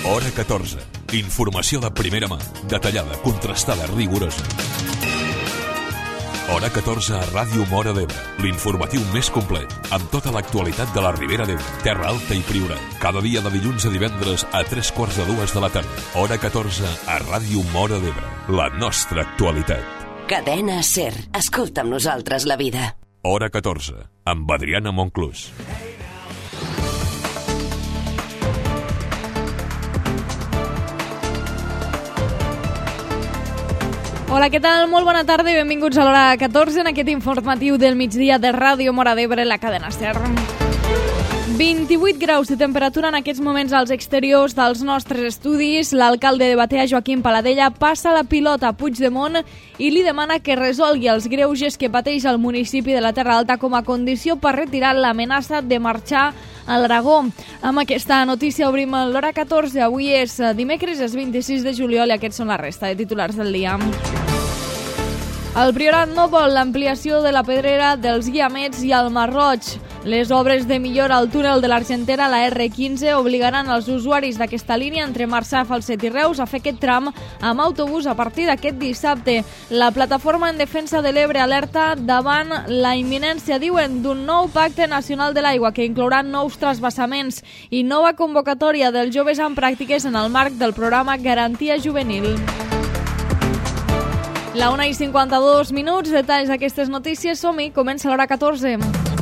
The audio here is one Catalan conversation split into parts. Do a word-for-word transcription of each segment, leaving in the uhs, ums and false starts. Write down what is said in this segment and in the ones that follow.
Hora catorze. Informació de primera mà, detallada, contrastada, rigorosa. Hora catorze a Ràdio Móra d'Ebre, l'informatiu més complet, amb tota l'actualitat de la Ribera d'Ebre, Terra Alta i Priorat. Cada dia de dilluns a divendres a tres quarts de dues de la tarda. Hora catorze a Ràdio Móra d'Ebre, la nostra actualitat. Cadena SER. Escolta amb nosaltres la vida. Hora catorze, amb Adriana Monclús. Hola, què tal? Molt bona tarda i benvinguts a l'hora catorze en aquest informatiu del migdia de Ràdio Móra d'Ebre, la cadena SER. vint-i-vuit graus de temperatura en aquests moments als exteriors dels nostres estudis. L'alcalde de Batea, Joaquim Paladella, passa la pilota a Puigdemont i li demana que resolgui els greuges que pateix el municipi de la Terra Alta com a condició per retirar l'amenaça de marxar a l'Aragó. Amb aquesta notícia obrim l'hora catorze. Avui és dimecres, és vint-i-sis de juliol i aquests són la resta de titulars del dia. El Priorat no vol l'ampliació de la pedrera dels Guiamets i el Mar Roig. Les obres de millora al túnel de l'Argentera a la erre quinze obligaran els usuaris d'aquesta línia entre Marçà, Falset i Reus a fer aquest tram amb autobús a partir d'aquest dissabte. La plataforma en defensa de l'Ebre alerta davant la imminència, diuen, d'un nou pacte nacional de l'aigua que inclourà nous trasbassaments i nova convocatòria dels joves en pràctiques en el marc del programa Garantia Juvenil. La una i cinquanta-dos minuts, detalls d'aquestes notícies, som-hi, comença l'hora catorze.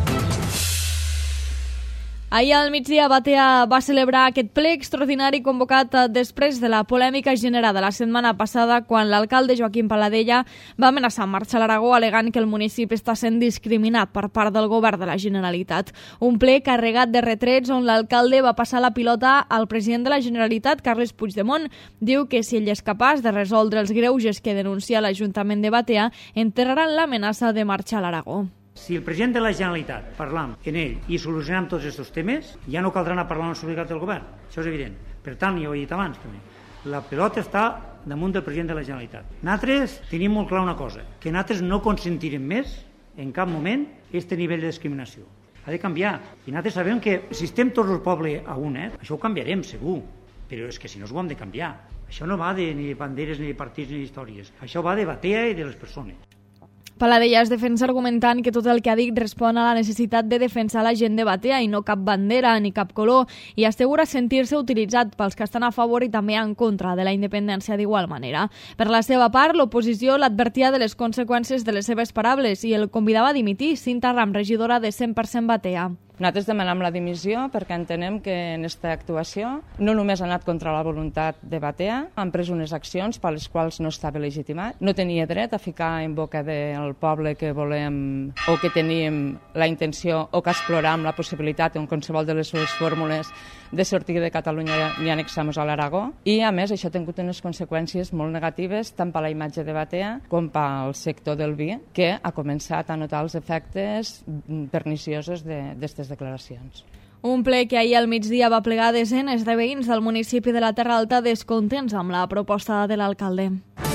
Ahir al migdia Batea va celebrar aquest ple extraordinari convocat després de la polèmica generada la setmana passada quan l'alcalde Joaquim Paladella va amenaçar amb marxar a l'Aragó alegant que el municipi està sent discriminat per part del govern de la Generalitat. Un ple carregat de retrets on l'alcalde va passar la pilota al president de la Generalitat, Carles Puigdemont. Diu que si ell és capaç de resoldre els greuges que denuncia l'Ajuntament de Batea, enterraran l'amenaça de marxar a l'Aragó. Si el president de la Generalitat parlam en ell i solucionem tots aquests temes, ja no caldrà anar a parlar amb la solidaritat del govern. Això és evident. Per tant, ja ho he dit abans també, la pelota està damunt del president de la Generalitat. Nosaltres tenim molt clar una cosa, que nosaltres no consentirem més, en cap moment, aquest nivell de discriminació. Ha de canviar. I nosaltres sabem que si estem tots el poble a un, eh, això ho canviarem, segur. Però és que si no ho hem de canviar. Això no va de ni de banderes, ni de partits, ni d'històries. Això va de Batea i de les persones. Paladella es defensa argumentant que tot el que ha dit respon a la necessitat de defensar la gent de Batea i no cap bandera ni cap color, i assegura sentir-se utilitzat pels que estan a favor i també en contra de la independència d'igual manera. Per la seva part, l'oposició l'advertia de les conseqüències de les seves paraules i el convidava a dimitir. Cinta Ram, regidora de cent per cent Batea. Nosaltres demanem la dimissió perquè entenem que en aquesta actuació no només ha anat contra la voluntat de Batea, han pres unes accions per les quals no estava legitimat, no tenia dret a ficar en boca del poble que volem o que teníem la intenció o que exploràvem la possibilitat en qualsevol de les seves fórmules de sortir de Catalunya i annexar-nos a l'Aragó, i a més això ha tingut unes conseqüències molt negatives tant per la imatge de Batea com pel sector del vi, que ha començat a notar els efectes perniciosos d'aquestes declaracions. Un ple que ahir al migdia va plegar desenes de veïns del municipi de la Terra Alta descontents amb la proposta de l'alcalde.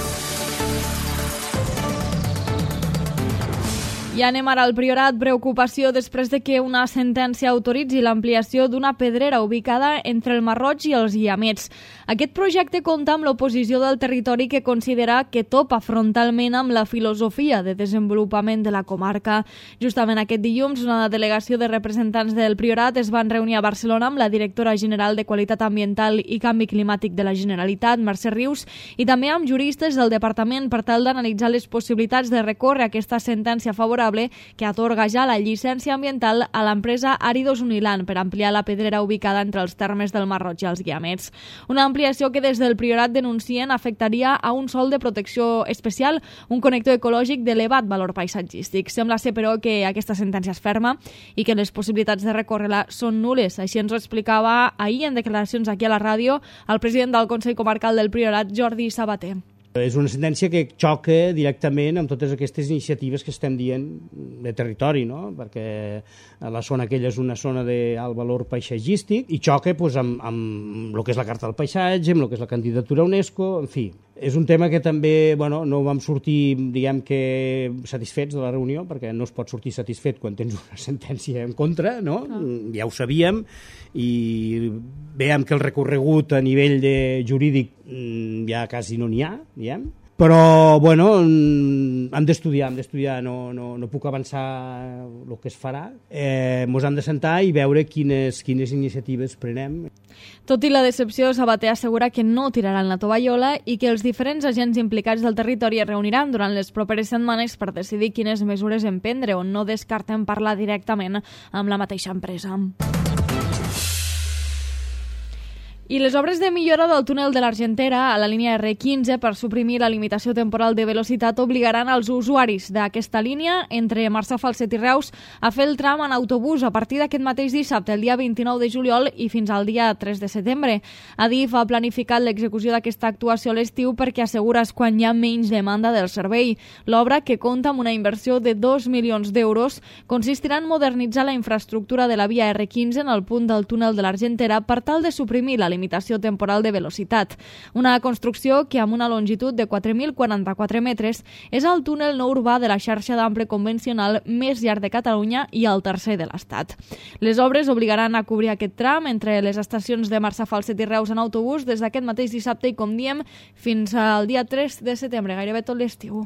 I anem ara al Priorat. Preocupació després de que una sentència autoritzi l'ampliació d'una pedrera ubicada entre el Mar Roig i els Guiamets. Aquest projecte compta amb l'oposició del territori que considera que topa frontalment amb la filosofia de desenvolupament de la comarca. Justament aquest dilluns, una delegació de representants del Priorat es van reunir a Barcelona amb la directora general de Qualitat Ambiental i Canvi Climàtic de la Generalitat, Mercè Rius, i també amb juristes del departament per tal d'analitzar les possibilitats de recórrer aquesta sentència favorable que atorga ja la llicència ambiental a l'empresa Áridos Uniland per ampliar la pedrera ubicada entre els termes del Mar Roig i els Guiamets. Una ampliació que des del Priorat denuncien afectaria a un sòl de protecció especial, un connector ecològic d'elevat valor paisatgístic. Sembla ser, però, que aquesta sentència és ferma i que les possibilitats de recórrer-la són nules. Així ens ho explicava ahir en declaracions aquí a la ràdio el president del Consell Comarcal del Priorat, Jordi Sabater. És una sentència que xoca directament amb totes aquestes iniciatives que estem dient de territori, no? Perquè la zona aquella és una zona d'alt valor paisatgístic i xoca doncs, amb, amb el que és la Carta del Paisatge, amb el que és la candidatura a UNESCO, en fi. És un tema que també bueno, no vam sortir, diguem que, satisfets de la reunió, perquè no es pot sortir satisfet quan tens una sentència en contra, no? Ah. Ja ho sabíem, i veiem que el recorregut a nivell de jurídic ja quasi no n'hi ha, diguem. Però, bueno, hem d'estudiar, hem d'estudiar, no, no, no puc avançar el que es farà. Eh, mos hem de sentar i veure quines, quines iniciatives prenem. Tot i la decepció, Sabater assegura que no tiraran la tovallola i que els diferents agents implicats del territori es reuniran durant les properes setmanes per decidir quines mesures emprendre o no descarten parlar directament amb la mateixa empresa. I les obres de millora del túnel de l'Argentera a la línia erre quinze per suprimir la limitació temporal de velocitat obligaran els usuaris d'aquesta línia entre Marçà, Falset i Reus a fer el tram en autobús a partir d'aquest mateix dissabte, el dia vint-i-nou de juliol i fins al dia tres de setembre. Adif ha planificat l'execució d'aquesta actuació a l'estiu perquè assegura és quan hi ha menys demanda del servei. L'obra, que compta amb una inversió de dos milions d'euros, consistirà en modernitzar la infraestructura de la via erre quinze en el punt del túnel de l'Argentera per tal de suprimir la limitació temporal de velocitat. Una construcció que amb una longitud de quatre mil quaranta-quatre metres és el túnel no urbà de la xarxa d'ample convencional més llarg de Catalunya i el tercer de l'Estat. Les obres obligaran a cobrir aquest tram entre les estacions de Marçà, Falset i Reus en autobús des d'aquest mateix dissabte i, com diem, fins al dia tres de setembre, gairebé tot l'estiu.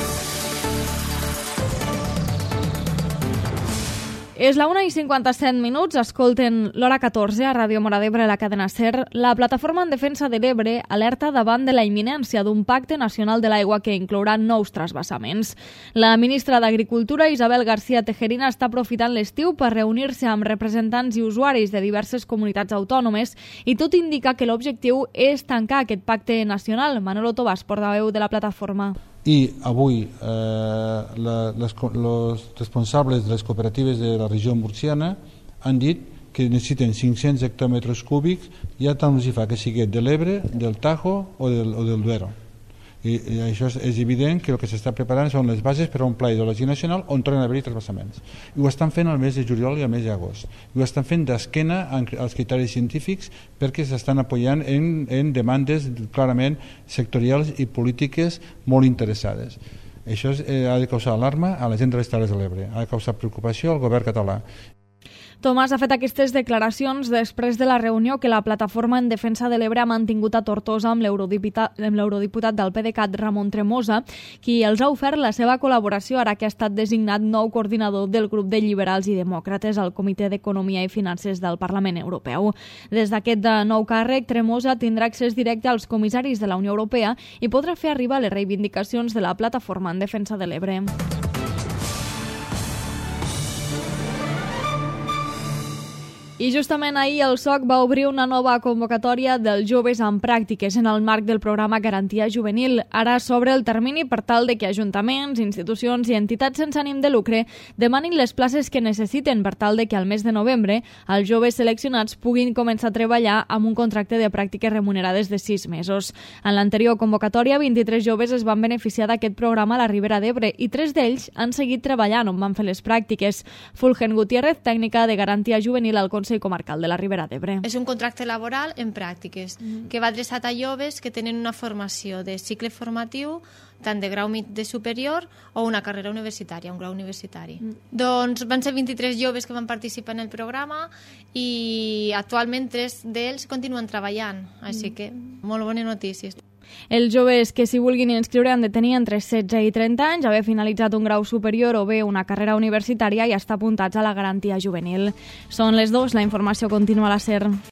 És la una i cinquanta-set minuts, escolten l'hora catorze a Ràdio Móra d'Ebre, la cadena SER. La Plataforma en Defensa de l'Ebre alerta davant de la imminència d'un pacte nacional de l'aigua que inclourà nous trasvassaments. La ministra d'Agricultura, Isabel García Tejerina, està aprofitant l'estiu per reunir-se amb representants i usuaris de diverses comunitats autònomes i tot indica que l'objectiu és tancar aquest pacte nacional. Manolo Tobás, portaveu de la plataforma. I avui eh, la, les, els responsables de les cooperatives de la regió murciana han dit que necessiten cinc-cents hectòmetres cúbics, ja tant els hi fa que sigui de l'Ebre, del Tajo o del, o del Duero. I, i això és, és evident que el que s'està preparant són les bases per a un pla hidrològic nacional on tornen a haver-hi transvasaments. I ho estan fent al mes de juliol i al mes d'agost. I ho estan fent d'esquena als criteris científics perquè s'estan apoyant en, en demandes clarament sectorials i polítiques molt interessades. Això és, eh, ha de causar alarma a la gent de les Terres de l'Ebre, ha de causar preocupació al govern català. Tomàs ha fet aquestes declaracions després de la reunió que la Plataforma en Defensa de l'Ebre ha mantingut a Tortosa amb l'eurodiputat del PDeCAT, Ramon Tremosa, qui els ha ofert la seva col·laboració ara que ha estat designat nou coordinador del grup de liberals i demòcrates al Comitè d'Economia i Finances del Parlament Europeu. Des d'aquest nou càrrec, Tremosa tindrà accés directe als comissaris de la Unió Europea i podrà fer arribar les reivindicacions de la Plataforma en Defensa de l'Ebre. I justament ahir el S O C va obrir una nova convocatòria dels joves en pràctiques en el marc del programa Garantia Juvenil. Ara s'obre el termini per tal de que ajuntaments, institucions i entitats sense ànim de lucre demanin les places que necessiten per tal de que al mes de novembre els joves seleccionats puguin començar a treballar amb un contracte de pràctiques remunerades de sis mesos. En l'anterior convocatòria, vint-i-tres joves es van beneficiar d'aquest programa a la Ribera d'Ebre i tres d'ells han seguit treballant on van fer les pràctiques. Fulgen Gutiérrez, tècnica de Garantia Juvenil al Consell Comarcal de la Ribera d'Ebre. És un contracte laboral en pràctiques mm. que va adreçat a joves que tenen una formació de cicle formatiu tant de grau de superior o una carrera universitària, un grau universitari. Mm. Doncs van ser vint-i-tres joves que van participar en el programa i actualment tres d'ells continuen treballant, així mm. que molt bones notícies. Els joves que s'hi vulguin inscriure han de tenir entre setze i trenta anys, haver finalitzat un grau superior o bé una carrera universitària i estar apuntats a la Garantia Juvenil. Són les dues, la informació continua a la SER.